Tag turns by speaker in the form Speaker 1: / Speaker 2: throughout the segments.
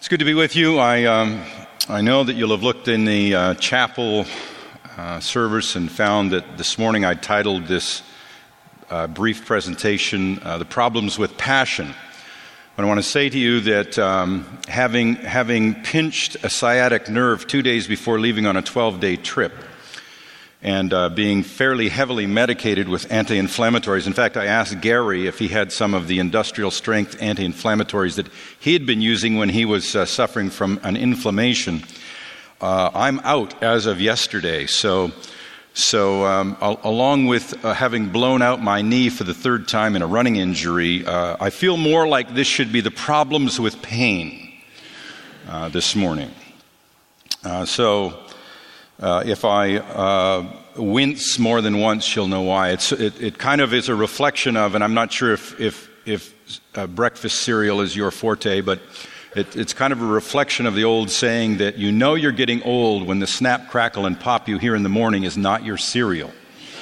Speaker 1: good to be with you. I know that you'll have looked in the chapel service and found that this morning I titled this brief presentation, The Problems with Passion. But I want to say to you that having pinched a sciatic nerve 2 days before leaving on a 12-day trip, and being fairly heavily medicated with anti-inflammatories. In fact, I asked Gary if he had some of the industrial strength anti-inflammatories that he had been using when he was suffering from an inflammation. I'm out as of yesterday, so along with having blown out my knee for the third time in a running injury, I feel more like this should be the problems with pain this morning. If I wince more than once, you'll know why. It kind of is a reflection of, and I'm not sure if breakfast cereal is your forte, but it's kind of a reflection of the old saying that you know you're getting old when the snap, crackle, and pop you hear in the morning is not your cereal.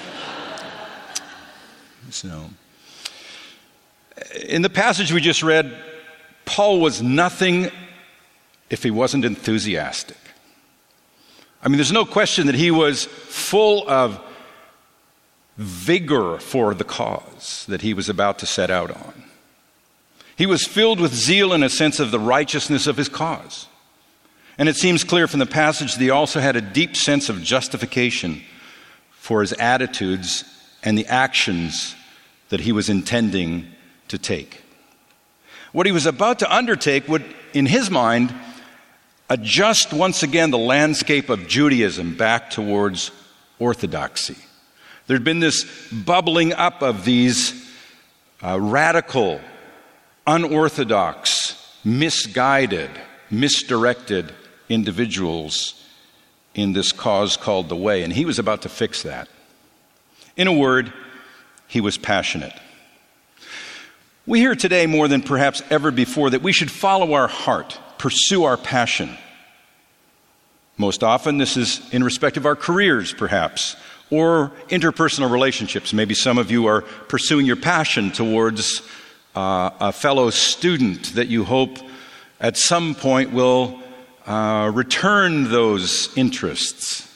Speaker 1: So, in the passage we just read, Paul was nothing if he wasn't enthusiastic. I mean, there's no question that he was full of vigor for the cause that he was about to set out on. He was filled with zeal and a sense of the righteousness of his cause. And it seems clear from the passage that he also had a deep sense of justification for his attitudes and the actions that he was intending to take. What he was about to undertake would, in his mind, adjust once again the landscape of Judaism back towards orthodoxy. There'd been this bubbling up of these radical, unorthodox, misguided, misdirected individuals in this cause called the Way, and he was about to fix that. In a word, he was passionate. We hear today more than perhaps ever before that we should follow our heart, pursue our passion. Most often this is in respect of our careers, perhaps, or interpersonal relationships. Maybe some of you are pursuing your passion towards a fellow student that you hope at some point will return those interests.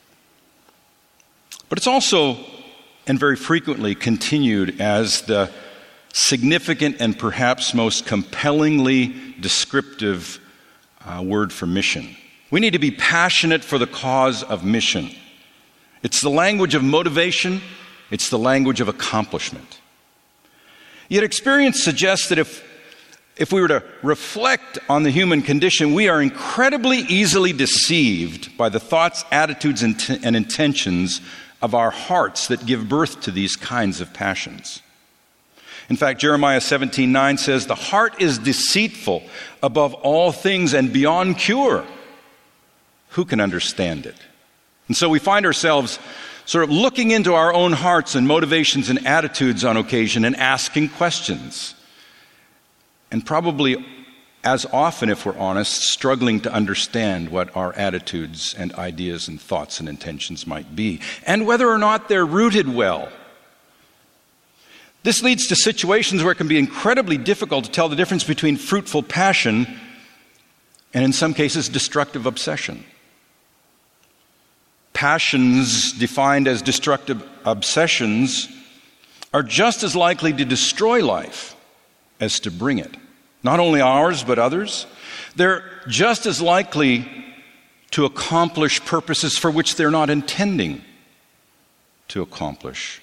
Speaker 1: But it's also, and very frequently, continued as the significant and perhaps most compellingly descriptive word for mission. We need to be passionate for the cause of mission. It's the language of motivation. It's the language of accomplishment. Yet experience suggests that if we were to reflect on the human condition, we are incredibly easily deceived by the thoughts, attitudes, and intentions of our hearts that give birth to these kinds of passions. In fact, Jeremiah 17:9 says, "The heart is deceitful above all things and beyond cure. Who can understand it?" And so we find ourselves sort of looking into our own hearts and motivations and attitudes on occasion and asking questions. And probably as often, if we're honest, struggling to understand what our attitudes and ideas and thoughts and intentions might be, and whether or not they're rooted well. This leads to situations where it can be incredibly difficult to tell the difference between fruitful passion and, in some cases, destructive obsession. Passions defined as destructive obsessions are just as likely to destroy life as to bring it. Not only ours, but others. They're just as likely to accomplish purposes for which they're not intending to accomplish.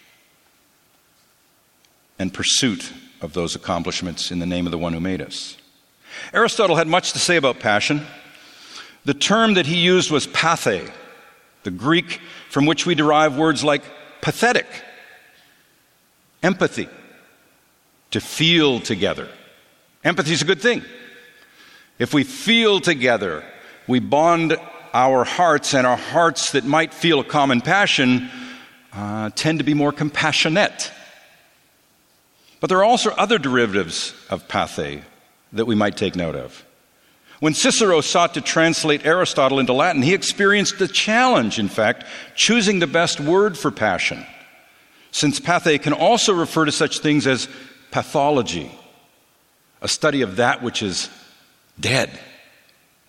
Speaker 1: And pursuit of those accomplishments in the name of the one who made us. Aristotle had much to say about passion. The term that he used was pathe, the Greek from which we derive words like pathetic, empathy, to feel together. Empathy is a good thing. If we feel together, we bond our hearts, and our hearts that might feel a common passion tend to be more compassionate. But there are also other derivatives of pathe that we might take note of. When Cicero sought to translate Aristotle into Latin, he experienced the challenge, in fact, choosing the best word for passion, since pathe can also refer to such things as pathology, a study of that which is dead,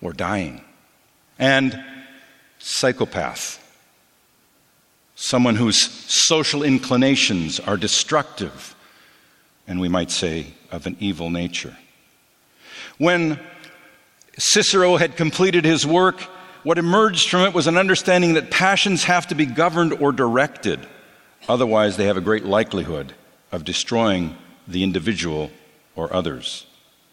Speaker 1: or dying. And psychopath, someone whose social inclinations are destructive, and we might say of an evil nature. When Cicero had completed his work, what emerged from it was an understanding that passions have to be governed or directed. Otherwise, they have a great likelihood of destroying the individual or others.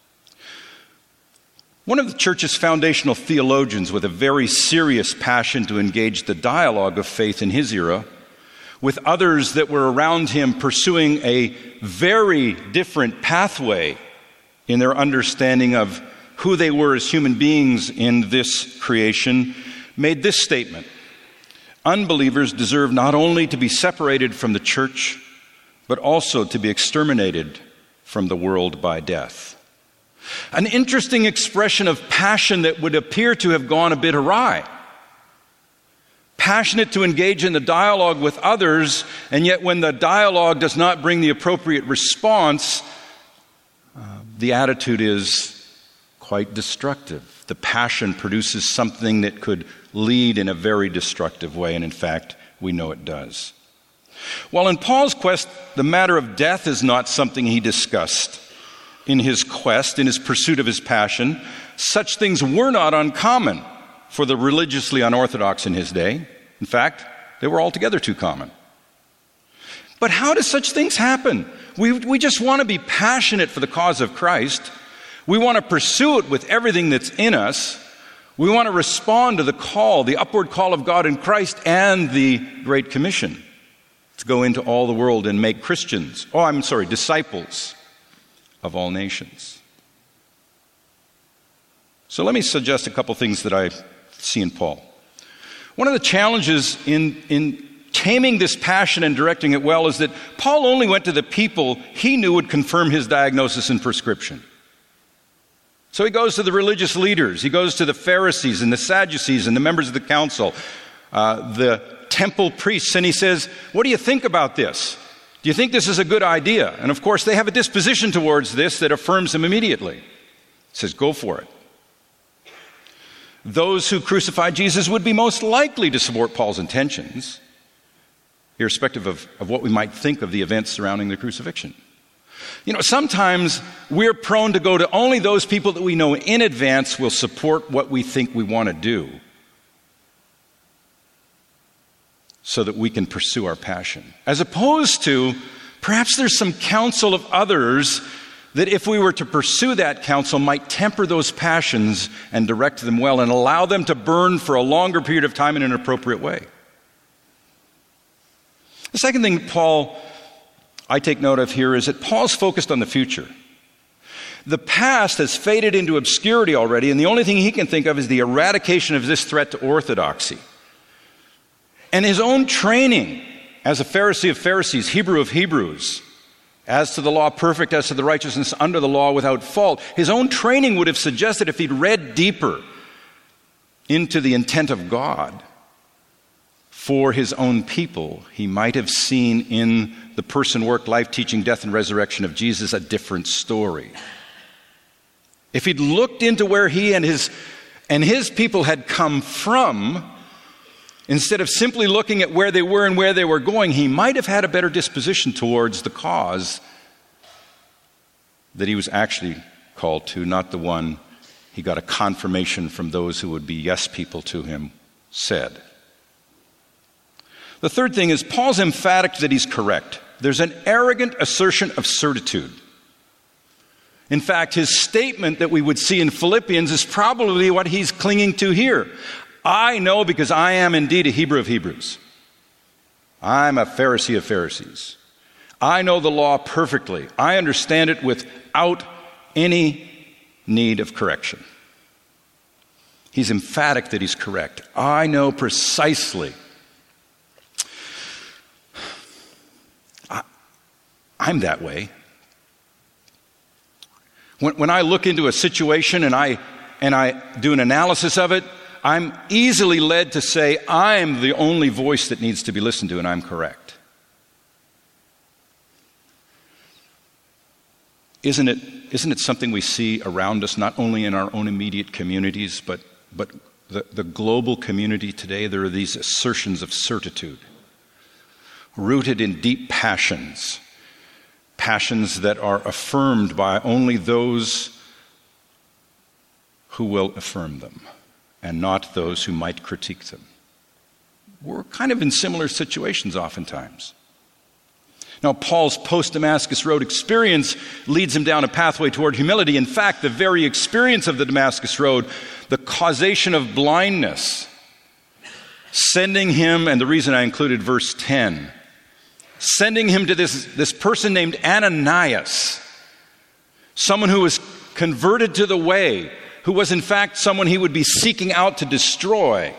Speaker 1: One of the church's foundational theologians with a very serious passion to engage the dialogue of faith in his era, with others that were around him pursuing a very different pathway in their understanding of who they were as human beings in this creation, made this statement: unbelievers deserve not only to be separated from the church, but also to be exterminated from the world by death. An interesting expression of passion that would appear to have gone a bit awry. Passionate to engage in the dialogue with others, and yet when the dialogue does not bring the appropriate response, the attitude is quite destructive. The passion produces something that could lead in a very destructive way, and in fact, we know it does. While in Paul's quest, the matter of death is not something he discussed in his quest, in his pursuit of his passion, such things were not uncommon for the religiously unorthodox in his day. In fact, they were altogether too common. But how do such things happen? We just want to be passionate for the cause of Christ. We want to pursue it with everything that's in us. We want to respond to the call, the upward call of God in Christ and the Great Commission to go into all the world and make disciples of all nations. So let me suggest a couple things that I see in Paul. One of the challenges in taming this passion and directing it well is that Paul only went to the people he knew would confirm his diagnosis and prescription. So he goes to the religious leaders, he goes to the Pharisees and the Sadducees and the members of the council, the temple priests, and he says, "What do you think about this? Do you think this is a good idea?" And of course, they have a disposition towards this that affirms him immediately. He says, "Go for it." Those who crucified Jesus would be most likely to support Paul's intentions, irrespective of what we might think of the events surrounding the crucifixion. Sometimes we're prone to go to only those people that we know in advance will support what we think we want to do, so that we can pursue our passion. As opposed to, perhaps there's some counsel of others that if we were to pursue that counsel might temper those passions and direct them well and allow them to burn for a longer period of time in an appropriate way. The second thing I take note of here is that Paul's focused on the future. The past has faded into obscurity already, and the only thing he can think of is the eradication of this threat to orthodoxy. And his own training as a Pharisee of Pharisees, Hebrew of Hebrews, as to the law perfect, as to the righteousness under the law without fault, his own training would have suggested if he'd read deeper into the intent of God for his own people, he might have seen in the person, work, life, teaching, death, and resurrection of Jesus a different story. If he'd looked into where he and his people had come from, instead of simply looking at where they were and where they were going, he might have had a better disposition towards the cause that he was actually called to, not the one he got a confirmation from those who would be yes people to him said. The third thing is Paul's emphatic that he's correct. There's an arrogant assertion of certitude. In fact, his statement that we would see in Philippians is probably what he's clinging to here. I know because I am indeed a Hebrew of Hebrews. I'm a Pharisee of Pharisees. I know the law perfectly. I understand it without any need of correction. He's emphatic that he's correct. I know precisely. I'm that way. When I look into a situation and I do an analysis of it, I'm easily led to say I'm the only voice that needs to be listened to and I'm correct. Isn't isn't it something we see around us, not only in our own immediate communities, but the global community today? There are these assertions of certitude, rooted in deep passions that are affirmed by only those who will affirm them, and not those who might critique them. We're kind of in similar situations oftentimes. Now, Paul's post-Damascus Road experience leads him down a pathway toward humility. In fact, the very experience of the Damascus Road, the causation of blindness, sending him, and the reason I included verse 10, sending him to this person named Ananias, someone who was converted to the way, who was in fact someone he would be seeking out to destroy,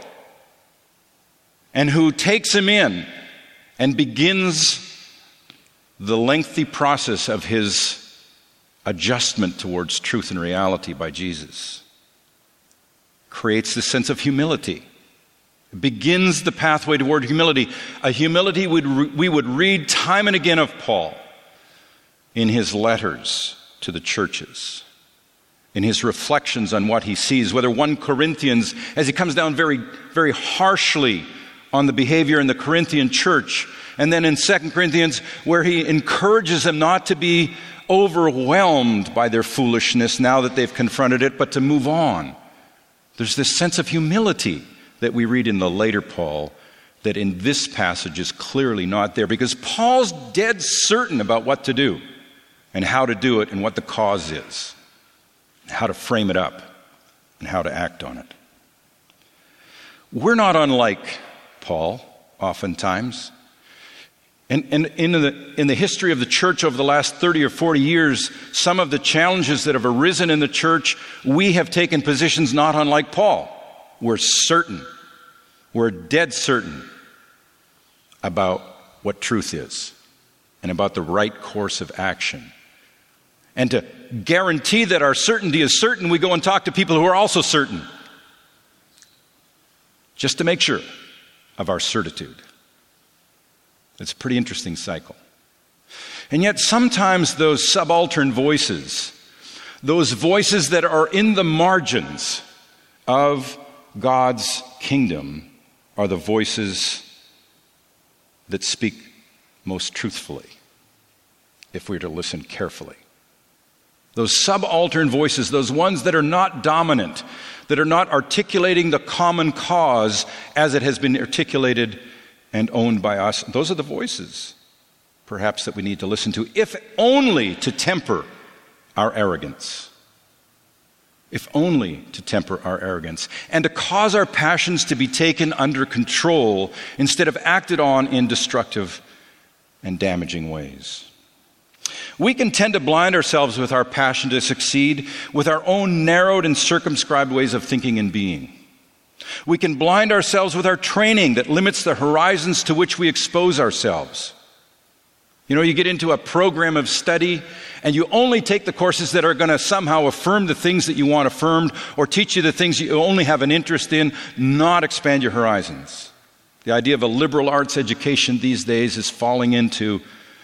Speaker 1: and who takes him in and begins the lengthy process of his adjustment towards truth and reality by Jesus. Creates this sense of humility. It begins the pathway toward humility, a humility we would read time and again of Paul in his letters to the churches, in his reflections on what he sees, whether 1 Corinthians, as he comes down very, very harshly on the behavior in the Corinthian church, and then in 2 Corinthians, where he encourages them not to be overwhelmed by their foolishness now that they've confronted it, but to move on. There's this sense of humility that we read in the later Paul that in this passage is clearly not there, because Paul's dead certain about what to do and how to do it and what the cause is, how to frame it up and how to act on it. We're not unlike Paul, oftentimes. And in the history of the church over the last 30 or 40 years, some of the challenges that have arisen in the church, we have taken positions not unlike Paul. We're certain, we're dead certain about what truth is and about the right course of action. And to guarantee that our certainty is certain, we go and talk to people who are also certain, just to make sure of our certitude. It's a pretty interesting cycle. And yet sometimes those subaltern voices, those voices that are in the margins of God's kingdom, are the voices that speak most truthfully, if we are to listen carefully. Those subaltern voices, those ones that are not dominant, that are not articulating the common cause as it has been articulated and owned by us, those are the voices, perhaps, that we need to listen to, if only to temper our arrogance. If only to temper our arrogance, and to cause our passions to be taken under control instead of acted on in destructive and damaging ways. We can tend to blind ourselves with our passion to succeed with our own narrowed and circumscribed ways of thinking and being. We can blind ourselves with our training that limits the horizons to which we expose ourselves. You know, you get into a program of study and you only take the courses that are going to somehow affirm the things that you want affirmed or teach you the things you only have an interest in, not expand your horizons. The idea of a liberal arts education these days is falling into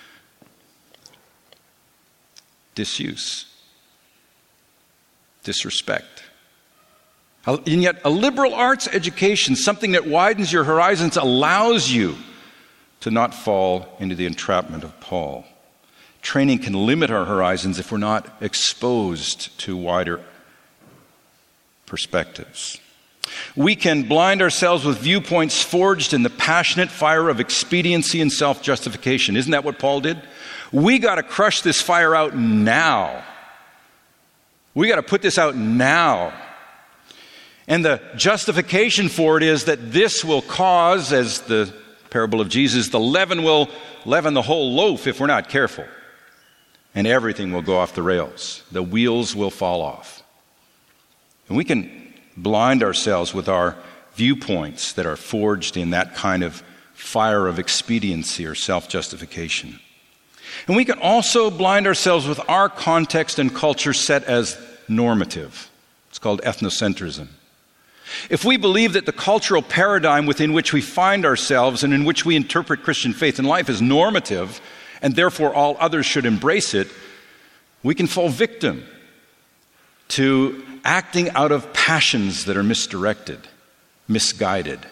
Speaker 1: disuse, disrespect. And yet a liberal arts education, something that widens your horizons, allows you to not fall into the entrapment of Paul. Training can limit our horizons if we're not exposed to wider perspectives. We can blind ourselves with viewpoints forged in the passionate fire of expediency and self-justification. Isn't that what Paul did? We got to crush this fire out now. We got to put this out now. And the justification for it is that this will cause, as the parable of Jesus, the leaven will leaven the whole loaf if we're not careful. And everything will go off the rails. The wheels will fall off. And we can blind ourselves with our viewpoints that are forged in that kind of fire of expediency or self-justification. And we can also blind ourselves with our context and culture set as normative. It's called ethnocentrism. If we believe that the cultural paradigm within which we find ourselves and in which we interpret Christian faith and life is normative, and therefore all others should embrace it, We can fall victim to acting out of passions that are misdirected, misguided.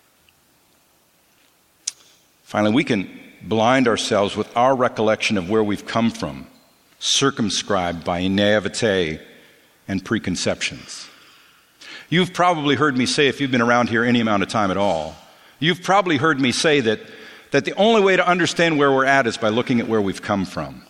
Speaker 1: Finally, we can blind ourselves with our recollection of where we've come from, circumscribed by naivete and preconceptions. You've probably heard me say, if you've been around here any amount of time at all, you've probably heard me say that the only way to understand where we're at is by looking at where we've come from.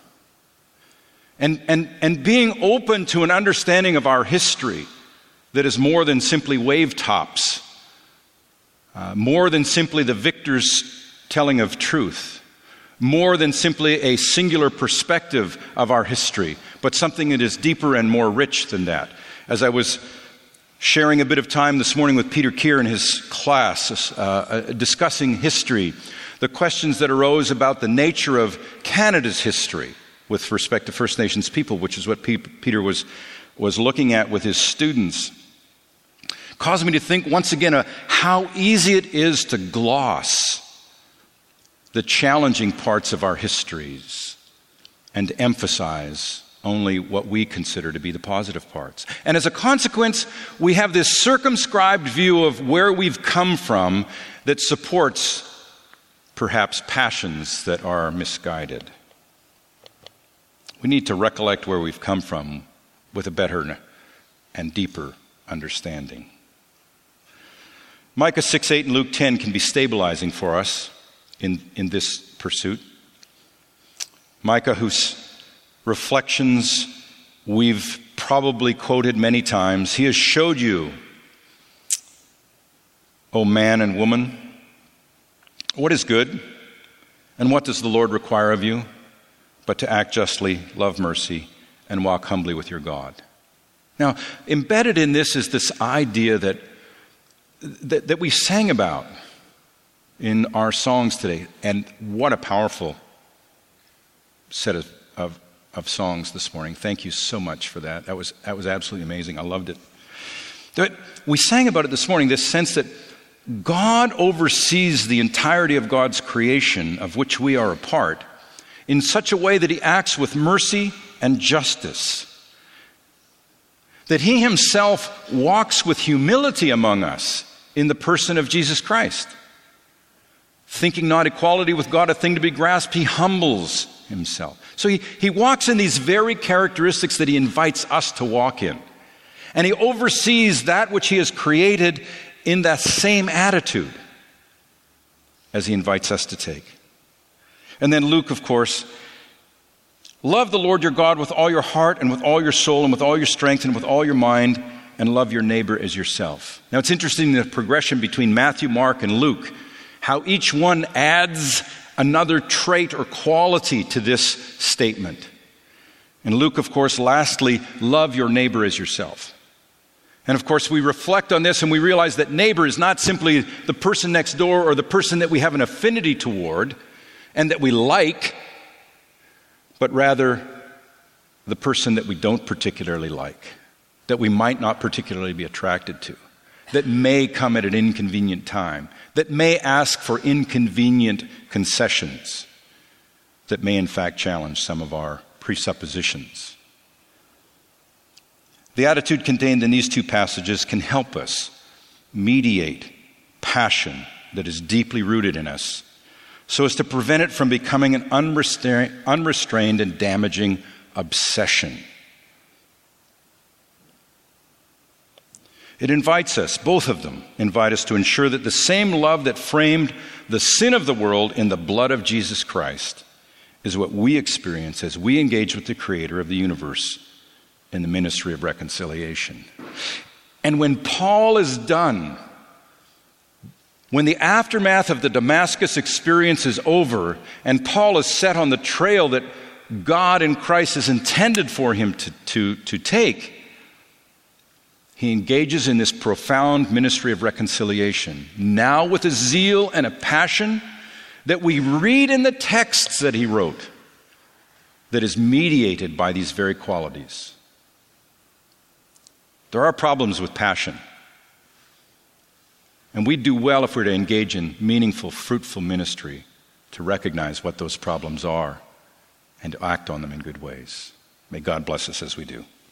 Speaker 1: And being open to an understanding of our history that is more than simply wave tops, more than simply the victor's telling of truth, more than simply a singular perspective of our history, but something that is deeper and more rich than that. As I was sharing a bit of time this morning with Peter Keir in his class, discussing history, the questions that arose about the nature of Canada's history with respect to First Nations people, which is what Peter was looking at with his students, caused me to think once again how easy it is to gloss the challenging parts of our histories and emphasize only what we consider to be the positive parts. And as a consequence, we have this circumscribed view of where we've come from that supports perhaps passions that are misguided. We need to recollect where we've come from with a better and deeper understanding. Micah 6:8 and Luke 10 can be stabilizing for us in this pursuit. Micah, whose reflections we've probably quoted many times, he has showed you, O man and woman, what is good, and what does the Lord require of you, but to act justly, love mercy, and walk humbly with your God. Now, embedded in this is this idea that we sang about in our songs today, and what a powerful set of songs this morning. Thank you so much for that. That was absolutely amazing. I loved it. But we sang about it this morning, this sense that God oversees the entirety of God's creation, of which we are a part, in such a way that he acts with mercy and justice. That he himself walks with humility among us in the person of Jesus Christ. Thinking not equality with God a thing to be grasped, he humbles himself. So he walks in these very characteristics that he invites us to walk in. And he oversees that which he has created in that same attitude as he invites us to take. And then Luke, of course, love the Lord your God with all your heart and with all your soul and with all your strength and with all your mind, and love your neighbor as yourself. Now it's interesting the progression between Matthew, Mark, and Luke, how each one adds another trait or quality to this statement. And Luke, of course, lastly, love your neighbor as yourself. And of course, we reflect on this and we realize that neighbor is not simply the person next door or the person that we have an affinity toward and that we like, but rather the person that we don't particularly like, that we might not particularly be attracted to, that may come at an inconvenient time, that may ask for inconvenient concessions, that may in fact challenge some of our presuppositions. The attitude contained in these two passages can help us mediate passion that is deeply rooted in us, so as to prevent it from becoming an unrestrained and damaging obsession. It invites us, both of them invite us to ensure that the same love that framed the sin of the world in the blood of Jesus Christ is what we experience as we engage with the Creator of the universe in the ministry of reconciliation. And when Paul is done, when the aftermath of the Damascus experience is over, and Paul is set on the trail that God in Christ has intended for him to take, he engages in this profound ministry of reconciliation, now with a zeal and a passion that we read in the texts that he wrote, that is mediated by these very qualities. There are problems with passion, and we do well if we're to engage in meaningful, fruitful ministry to recognize what those problems are and to act on them in good ways. May God bless us as we do.